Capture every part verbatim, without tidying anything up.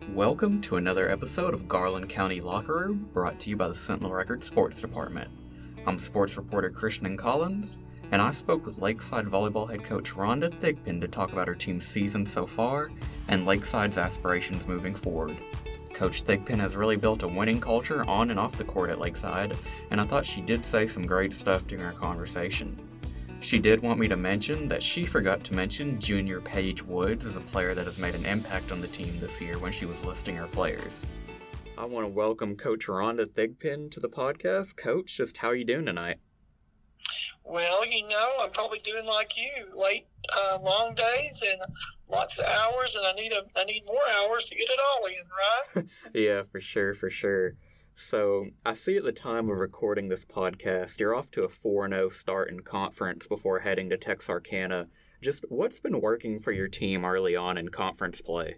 Welcome to another episode of Garland County Locker Room, brought to you by the Sentinel Record Sports Department. I'm sports reporter Christian Collins, and I spoke with Lakeside Volleyball head coach Rhonda Thigpen to talk about her team's season so far and Lakeside's aspirations moving forward. Coach Thigpen has really built a winning culture on and off the court at Lakeside, and I thought she did say some great stuff during our conversation. She did want me to mention that she forgot to mention junior Paige Woods as a player that has made an impact on the team this year when she was listing her players. I want to welcome Coach Rhonda Thigpen to the podcast. Coach, just how are you doing tonight? Well, you know, I'm probably doing like you, late, uh, long days and lots of hours, and I need a, I need more hours to get it all in, right? Yeah, for sure, for sure. So, I see at the time of recording this podcast, you're off to a four and oh start in conference before heading to Texarkana. Just what's been working for your team early on in conference play?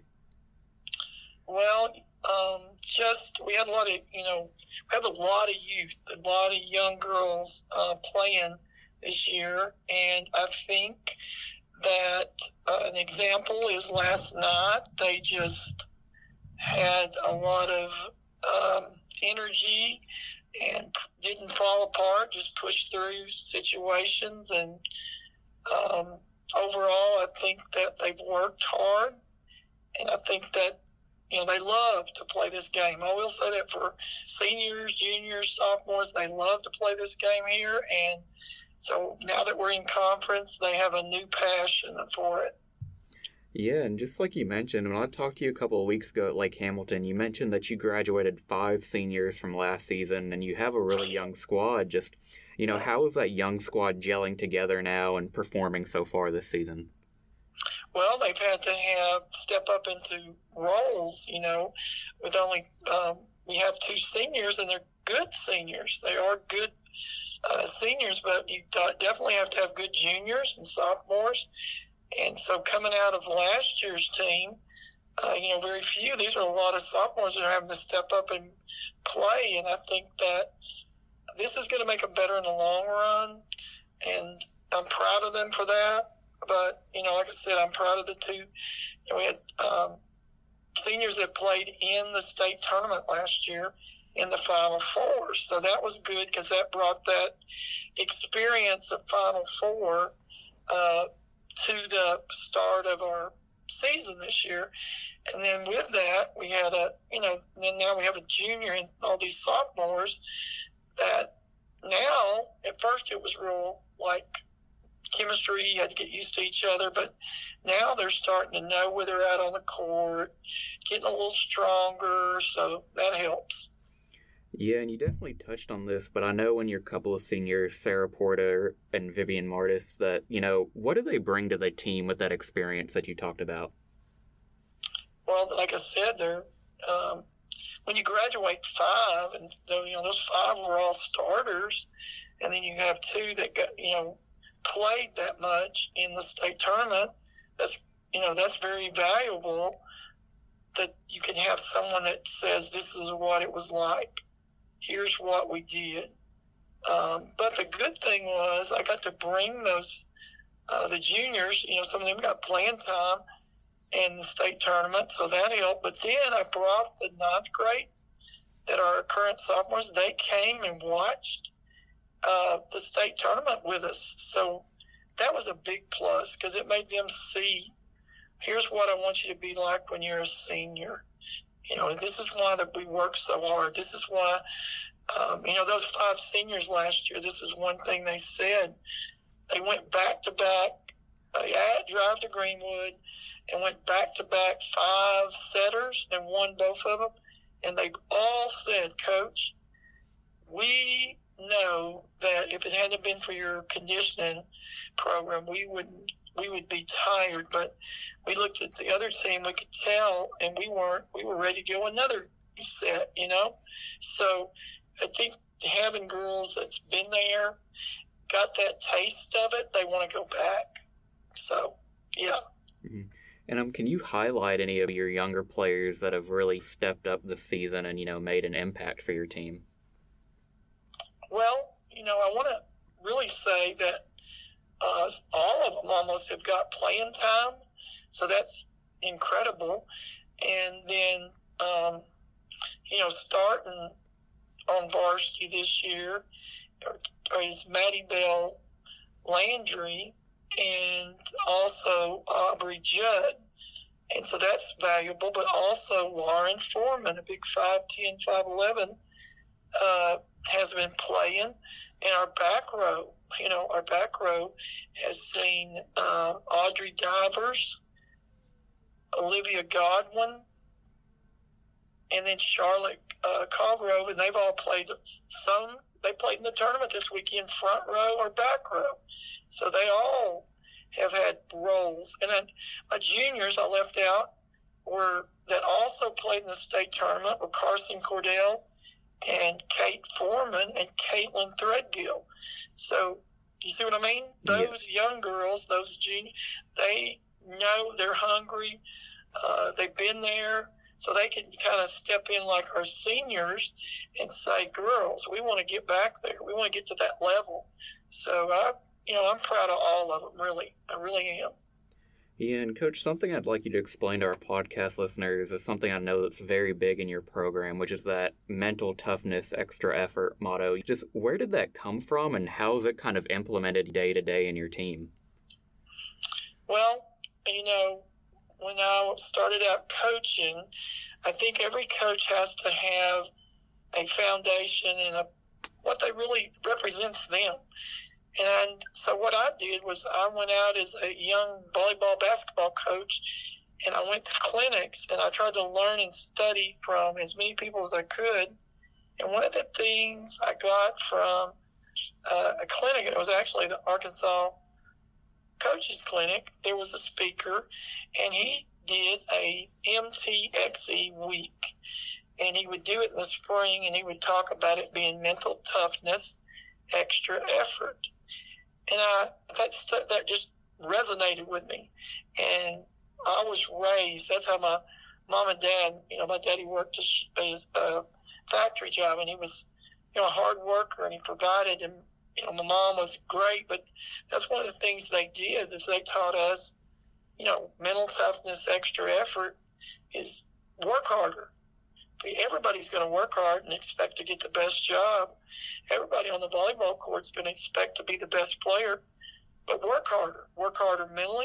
Well, um, just, we had a lot of, you know, we have a lot of youth, a lot of young girls uh, playing this year, and I think that uh, an example is last night, they just had a lot of um, energy and didn't fall apart, just pushed through situations, and um, overall I think that they've worked hard, and I think that, you know, they love to play this game. I will say that for seniors, juniors, sophomores, they love to play this game here, and so now that we're in conference, they have a new passion for it. Yeah, and just like you mentioned, when I talked to you a couple of weeks ago at Lake Hamilton, you mentioned that you graduated five seniors from last season, and you have a really young squad. Just, you know, how is that young squad gelling together now and performing so far this season? Well, they've had to have step up into roles, you know, with only, um, we have two seniors, and they're good seniors. They are good uh, seniors, but you definitely have to have good juniors and sophomores. And so coming out of last year's team, uh, you know, very few, these are a lot of sophomores that are having to step up and play. And I think that this is going to make them better in the long run. And I'm proud of them for that. But, you know, like I said, I'm proud of the two. You know, we had um, seniors that played in the state tournament last year in the Final Four. So that was good because that brought that experience of Final Four uh, to the start of our season this year. And then with that, we had a, you know, then now we have a junior and all these sophomores that now, at first it was real like chemistry, you had to get used to each other, but now they're starting to know where they're at on the court, getting a little stronger, so that helps. Yeah, and you definitely touched on this, but I know when your couple of seniors, Sarah Porter and Vivian Martis, that, you know, what do they bring to the team with that experience that you talked about? Well, like I said, they're, um, when you graduate five, and you know, those five were all starters, and then you have two that got, you know, played that much in the state tournament, that's, you know, that's very valuable that you can have someone that says, this is what it was like. Here's what we did. Um, but the good thing was I got to bring those, uh, the juniors, you know, some of them got playing time in the state tournament, so that helped. But then I brought the ninth grade that are current sophomores. They came and watched uh, the state tournament with us. So that was a big plus because it made them see, here's what I want you to be like when you're a senior. You know, this is why that we work so hard. This is why, um, you know, those five seniors last year, this is one thing they said. They went back-to-back, they had drive to Greenwood, and went back-to-back five setters and won both of them. And they all said, Coach, we know that if it hadn't been for your conditioning program, we wouldn't we would be tired, but we looked at the other team, we could tell, and we weren't, we were ready to go another set, you know? So I think having girls that's been there, got that taste of it, they want to go back. So, yeah. Mm-hmm. And um, can you highlight any of your younger players that have really stepped up this season and, you know, made an impact for your team? Well, you know, I want to really say that Uh, all of them almost have got playing time, so that's incredible. And then um, you know, starting on varsity this year is Maddie Bell Landry and also Aubrey Judd. And so that's valuable, but also Lauren Foreman, a big five ten, five eleven, uh, has been playing. And our back row, you know, our back row has seen uh, Audrey Divers, Olivia Godwin, and then Charlotte uh, Colgrove, and they've all played some. They played in the tournament this weekend, front row or back row. So they all have had roles. And then my juniors I left out were that also played in the state tournament were Carson Cordell and Kate Foreman and Caitlin Threadgill. So you see what I mean? Those yeah. young girls, those juniors, they know they're hungry. Uh, they've been there. So they can kind of step in like our seniors and say, girls, we want to get back there. We want to get to that level. So, I, you know, I'm proud of all of them, really. I really am. Yeah, and Coach, something I'd like you to explain to our podcast listeners is something I know that's very big in your program, which is that mental toughness, extra effort motto. Just where did that come from, and how is it kind of implemented day to day in your team? Well, you know, when I started out coaching, I think every coach has to have a foundation and a, what they really represents them. And so what I did was I went out as a young volleyball basketball coach, and I went to clinics, and I tried to learn and study from as many people as I could. And one of the things I got from uh, a clinic, and it was actually the Arkansas Coaches Clinic, there was a speaker, and he did a M T X E week, and he would do it in the spring, and he would talk about it being mental toughness, extra effort, and I that st- that just resonated with me. And I was raised, that's how my mom and dad, you know, my daddy worked a, a factory job, and he was, you know, a hard worker, and he provided, and you know, my mom was great, but that's one of the things they did is they taught us, you know, mental toughness, extra effort is work harder. Everybody's going to work hard and expect to get the best job. Everybody on the volleyball court is going to expect to be the best player, but work harder. Work harder mentally,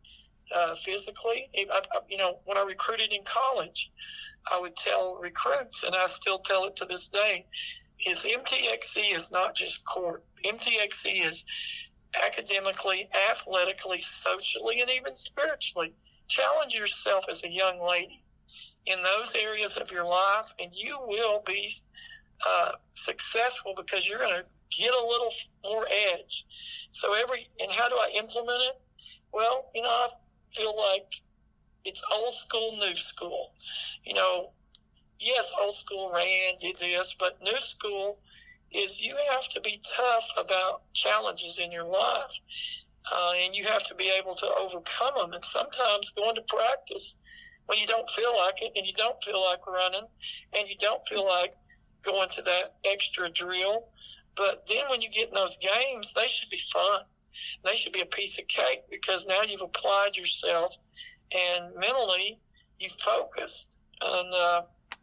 uh, physically. I, I, you know, when I recruited in college, I would tell recruits, and I still tell it to this day, is M T X E is not just court. M T X E is academically, athletically, socially, and even spiritually. Challenge yourself as a young lady in those areas of your life, and you will be uh, successful because you're going to get a little more edge. So every, and how do I implement it? Well, you know, I feel like it's old school, new school. You know, yes, old school ran, did this, but new school is you have to be tough about challenges in your life, uh, and you have to be able to overcome them. And sometimes going to practice when you don't feel like it, and you don't feel like running, and you don't feel like going to that extra drill. But then when you get in those games, they should be fun. They should be a piece of cake because now you've applied yourself, and mentally you focused. And, uh,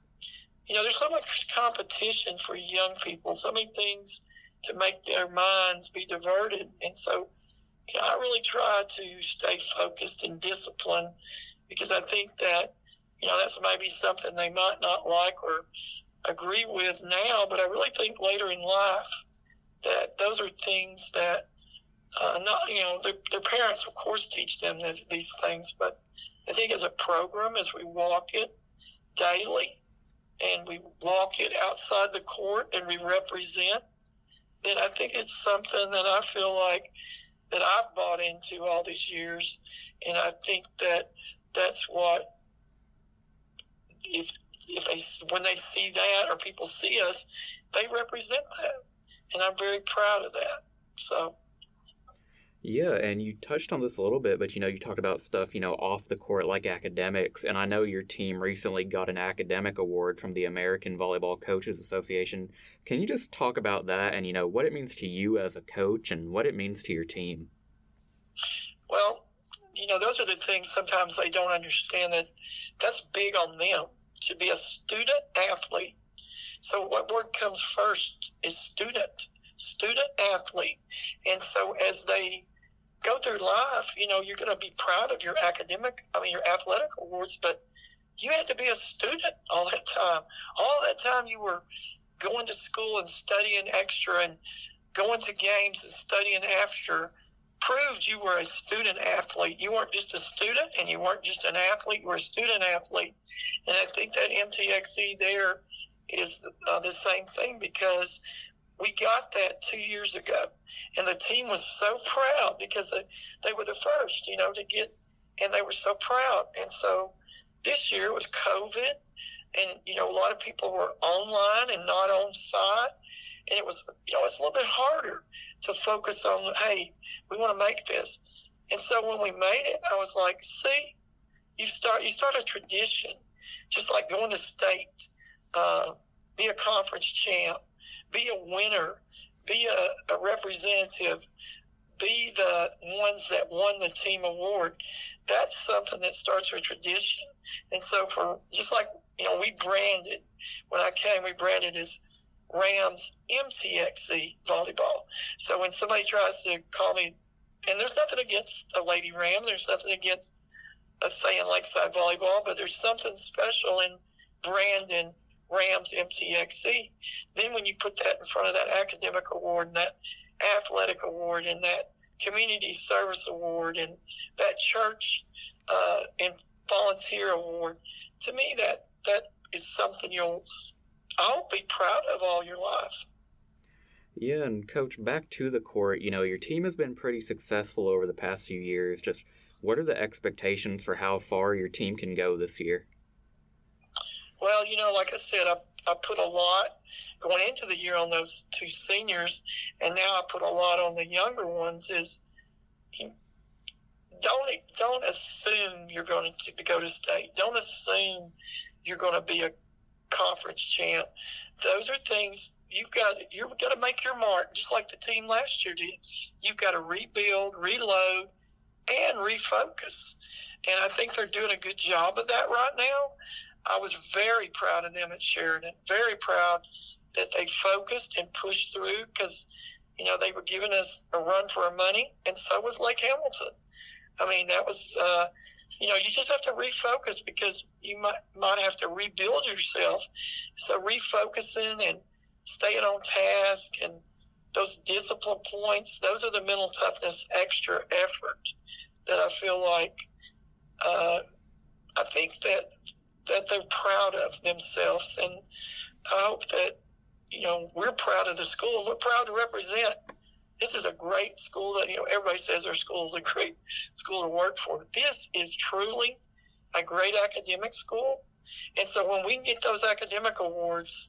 you know, there's so much competition for young people, so many things to make their minds be diverted. And so, you know, I really try to stay focused and disciplined because I think that, you know, that's maybe something they might not like or agree with now, but I really think later in life that those are things that, uh, not, you know, their, their parents, of course, teach them this, these things, but I think as a program, as we walk it daily, and we walk it outside the court and we represent, then I think it's something that I feel like that I've bought into all these years. And I think that that's what, if if they when they see that or people see us, they represent that. And I'm very proud of that. So. Yeah, and you touched on this a little bit, but, you know, you talked about stuff, you know, off the court like academics, and I know your team recently got an academic award from the American Volleyball Coaches Association. Can you just talk about that and, you know, what it means to you as a coach and what it means to your team? Well, you know, those are the things sometimes they don't understand, that that's big on them to be a student athlete. So what word comes first is student, student athlete. And so as they go through life, you know, you're going to be proud of your academic, I mean, your athletic awards, but you had to be a student all that time. All that time you were going to school and studying extra and going to games and studying after proved you were a student athlete. You weren't just a student and you weren't just an athlete, you were a student athlete. And I think that M T X E there is uh, the same thing, because we got that two years ago. And the team was so proud because they, they were the first, you know, to get, and they were so proud. And so this year was COVID, and, you know, a lot of people were online and not on site. And it was, you know, it's a little bit harder to focus on, hey, we want to make this. And so when we made it, I was like, see, you start, you start a tradition, just like going to state, uh, be a conference champ, be a winner, be a, a representative, be the ones that won the team award. That's something that starts a tradition. And so for, just like, you know, we branded, when I came, we branded as Rams M T X E volleyball. So when somebody tries to call me, and there's nothing against a Lady Ram, there's nothing against us saying Lakeside Volleyball, but there's something special in branding Rams M T X E. Then when you put that in front of that academic award and that athletic award and that community service award and that church uh, and volunteer award, to me that that is something you'll, I hope, be proud of all your life. Yeah, and Coach, back to the court, you know, your team has been pretty successful over the past few years. Just what are the expectations for how far your team can go this year? Well, you know, like I said, I, I put a lot going into the year on those two seniors, and now I put a lot on the younger ones. Is don't don't assume you're going to go to state. Don't assume you're going to be a conference champ. Those are things you've got. You've got to make your mark, just like the team last year did. You've got to rebuild, reload, and refocus. And I think they're doing a good job of that right now. I was very proud of them at Sheridan, very proud that they focused and pushed through, because, you know, they were giving us a run for our money, and so was Lake Hamilton. I mean, that was, uh, you know, you just have to refocus, because you might might have to rebuild yourself. So refocusing and staying on task and those discipline points, those are the mental toughness extra effort that I feel like uh, I think that that they're proud of themselves. And I hope that, you know, we're proud of the school, and we're proud to represent. This is a great school that, you know, everybody says their school is a great school to work for. This is truly a great academic school. And so when we get those academic awards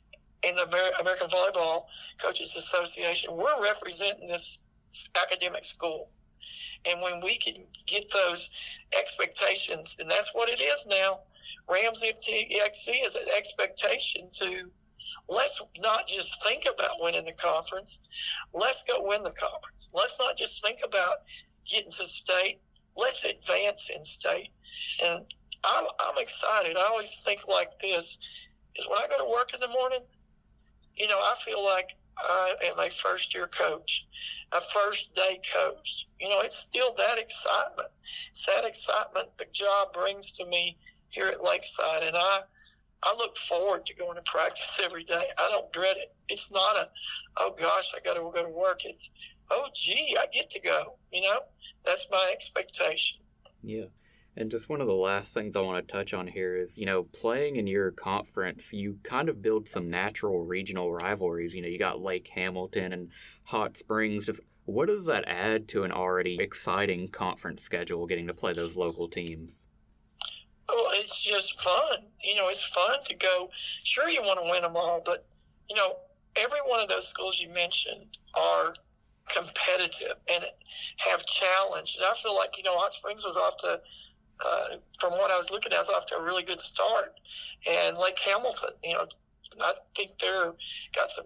in the American Volleyball Coaches Association, we're representing this academic school. And when we can get those expectations, and that's what it is now, Rams M T X E is an expectation to, let's not just think about winning the conference. Let's go win the conference. Let's not just think about getting to state. Let's advance in state. And I'm, I'm excited. I always think like this, is when I go to work in the morning, you know, I feel like I am a first-year coach, a first-day coach. You know, it's still that excitement. It's that excitement the job brings to me here at Lakeside, and I I look forward to going to practice every day. I don't dread it. It's not a, oh, gosh, I got to go to work. It's, oh, gee, I get to go. You know, that's my expectation. Yeah. And just one of the last things I want to touch on here is, you know, playing in your conference, you kind of build some natural regional rivalries. You know, you got Lake Hamilton and Hot Springs. Just what does that add to an already exciting conference schedule, getting to play those local teams? Well, it's just fun. You know, it's fun to go. Sure, you want to win them all, but, you know, every one of those schools you mentioned are competitive and have challenge. And I feel like, you know, Hot Springs was off to, uh, from what I was looking at, was off to a really good start. And Lake Hamilton, you know, I think they're got some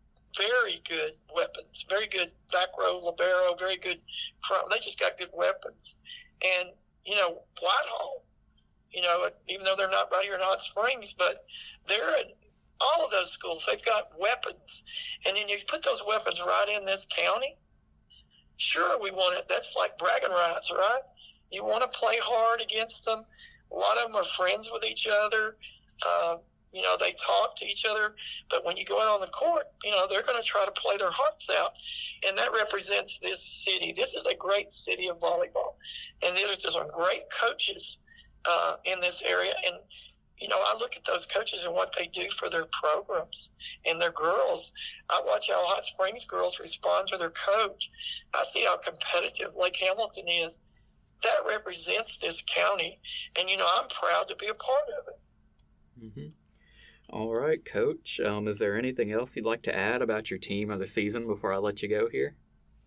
very good weapons, very good back row libero, very good front. They just got good weapons. And, you know, Whitehall, you know, even though they're not right here in Hot Springs, but they're at all of those schools. They've got weapons. And then you put those weapons right in this county. Sure, we want it. That's like bragging rights, right? You want to play hard against them. A lot of them are friends with each other. Uh, you know, they talk to each other. But when you go out on the court, you know, they're going to try to play their hearts out. And that represents this city. This is a great city of volleyball. And there's just some great coaches uh, in this area. And, you know, I look at those coaches and what they do for their programs and their girls. I watch how Hot Springs girls respond to their coach. I see how competitive Lake Hamilton is. That represents this county. And, you know, I'm proud to be a part of it. Mm-hmm. All right, Coach. Um, is there anything else you'd like to add about your team of the season before I let you go here?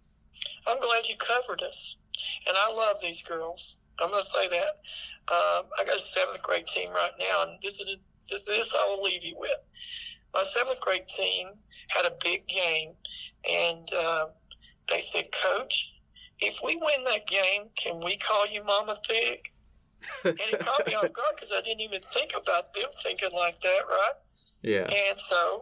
I'm glad you covered us. And I love these girls. I'm going to say that. Um, I got a seventh grade team right now, and this is this, this I will leave you with. My seventh grade team had a big game, and uh, they said, Coach, if we win that game, can we call you Mama Thig? And it caught me off guard because I didn't even think about them thinking like that, right? Yeah. And so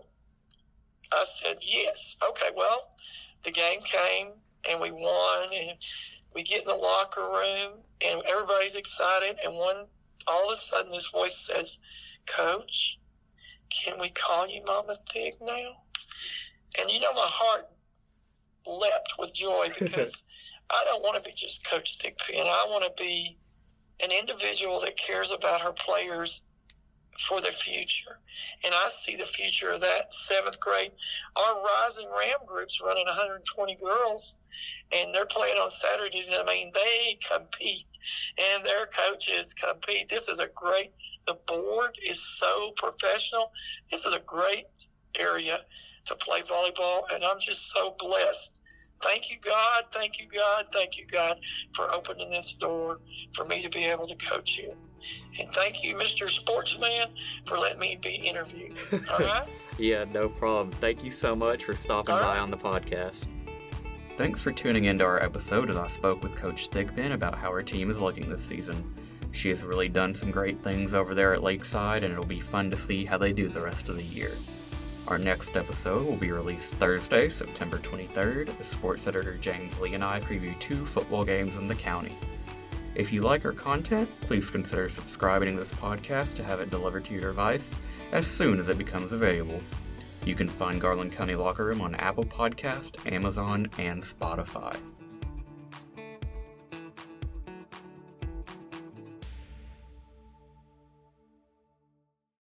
I said, yes. Okay, well, the game came, and we won, and we get in the locker room, and everybody's excited, and one, all of a sudden this voice says, Coach, can we call you Mama Thig now? And you know, my heart leapt with joy because I don't want to be just Coach Thigpen. I want to be an individual that cares about her players for the future. And I see the future of that seventh grade. Our Rising Ram group's running one hundred twenty girls, and they're playing on Saturdays. I mean, they compete, and their coaches compete. This is a great, the board is so professional. This is a great area to play volleyball, and I'm just so blessed. Thank you, God. Thank you, God. Thank you, God, for opening this door for me to be able to coach you. And thank you, Mister Sportsman, for letting me be interviewed. All right? Yeah, no problem. Thank you so much for stopping All by right. on the podcast. Thanks for tuning into our episode as I spoke with Coach Thigpen about how her team is looking this season. She has really done some great things over there at Lakeside, and it'll be fun to see how they do the rest of the year. Our next episode will be released Thursday, September twenty-third, as sports editor James Lee and I preview two football games in the county. If you like our content, please consider subscribing to this podcast to have it delivered to your device as soon as it becomes available. You can find Garland County Locker Room on Apple Podcast, Amazon, and Spotify.